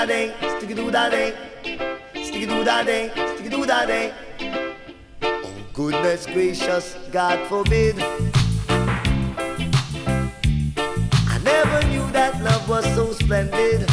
da day, sticky do da day, sticky do da day, sticky do da day. Oh goodness gracious, God forbid. I never knew that love was so splendid.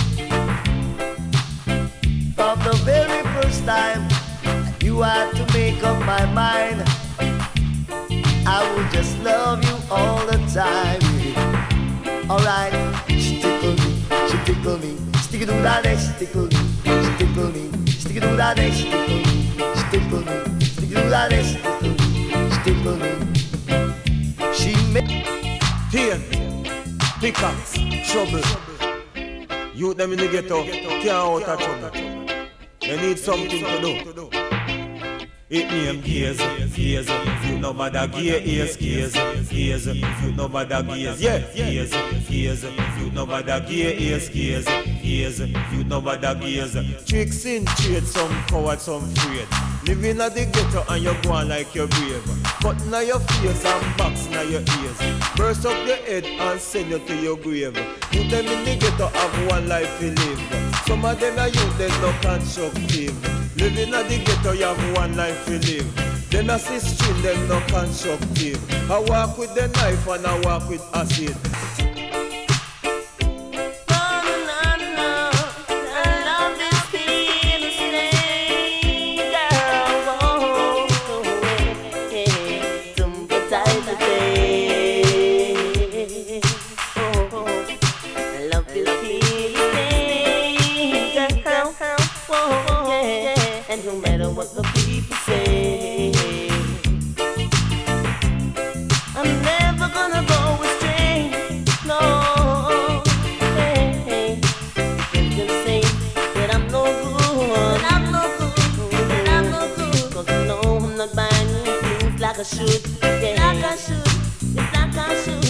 From the very first time you had to make up my mind, I will just love you all the time. Alright, she tickle me, sticky do that, she tickle me, sticky do that, she tickle me, sticky do that, she tickle me. She make here, pickaxe, trouble. You them in the ghetto, can't out of trouble. They need something to do. It name gears, you know about the gears, you know about the gears, yeah, gears, you know about the gears, you know about the gears. Tricks in trade, some coward, some afraid. Living at the ghetto and you go on like you're brave. Cut now your face and box now your ears. Burst up your head and send you to your grave. You them in the ghetto have one life to live. Some of them are you, they no constructive. Living at the ghetto, you have one life to live. Then I see string, them no constructive. I walk with the knife and I walk with acid. What the people say, I'm never gonna go astray. No, hey, you can say that I'm no good, I'm no good, 'cause I know I'm not buying things like I should, yeah. Like I should, it's like I should.